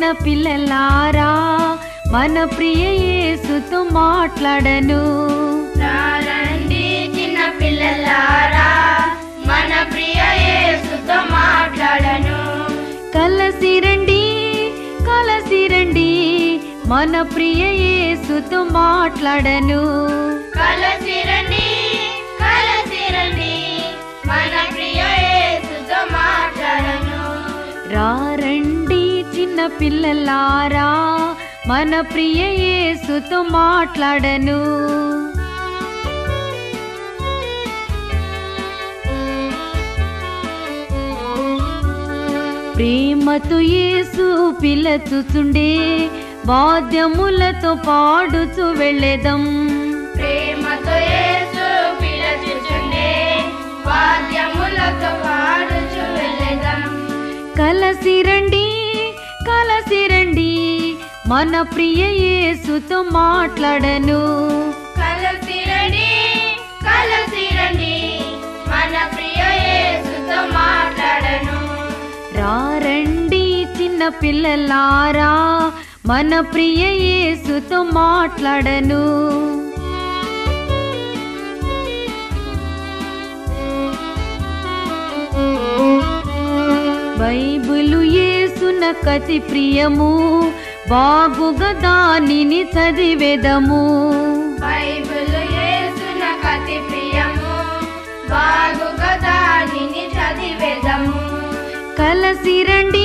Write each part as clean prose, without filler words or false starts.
పిల్లలారా మన ప్రియ యేసుతో మాట్లాడను. రండి చిన్న పిల్లలారా మన ప్రియ యేసుతో మాట్లాడను. కలసి రండి మన ప్రియ యేసుతో మాట్లాడను. కలసి రండి మన ప్రియ యేసుతో మాట్లాడను. రండి చిన్న పిల్లలారా మన ప్రియ యేసుతో మాట్లాడను. ప్రేమతో యేసు పిలుచుచుండే వాద్యములతో పాడుచు వెళ్ళెదం. ప్రేమతో యేసు పిలుచుచుండే వాద్యములతో పాడుచు వెళ్ళెదం. కలసి రండి మన ప్రియ యేసుతో మాట్లాడను. కలసి రండి మన ప్రియ యేసుతో మాట్లాడను. రండి చిన్న పిల్లలారా మన ప్రియ యేసుతో మాట్లాడను. బైబిలు యేసునకతి ప్రియము బాగుగా దానిని చదివేదము. బైబిలు యేసునకతి ప్రియము బాగుగా దానిని చదివేదము. కలసి రండి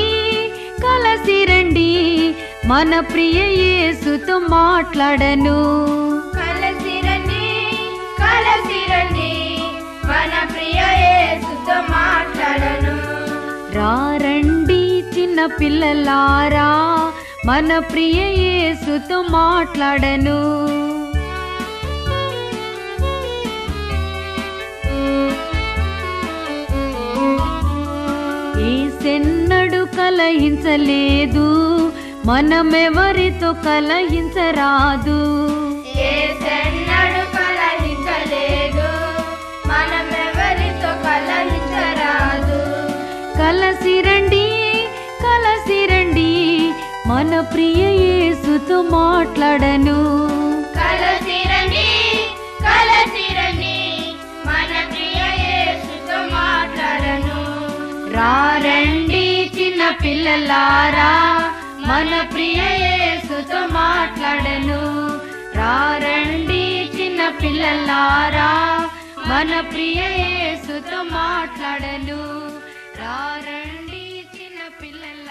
మన ప్రియ యేసుతో మాట్లాడను. కలసి రండి మన ప్రియ యేసుతో మాట్లాడను. రండి చిన్న పిల్లలారా మన ప్రియ యేసుతో మాట్లాడను. యేసెన్నడు కలహించలేదు మనమెవరితో కలహించరాదు. యేసెన్నడు కలహించలేదు మనమెవరితో కలహించరాదు. కలసి రండి మన ప్రియ యేసుతో మాట్లాడను. కలసి రండి మన ప్రియ యేసుతో మాట్లాడను. రండి చిన్న పిల్లలారా మన ప్రియ యేసుతో మాట్లాడను. రండి చిన్న పిల్లలారా మన ప్రియ యేసుతో మాట్లాడను. రండి చిన్న పిల్లలారా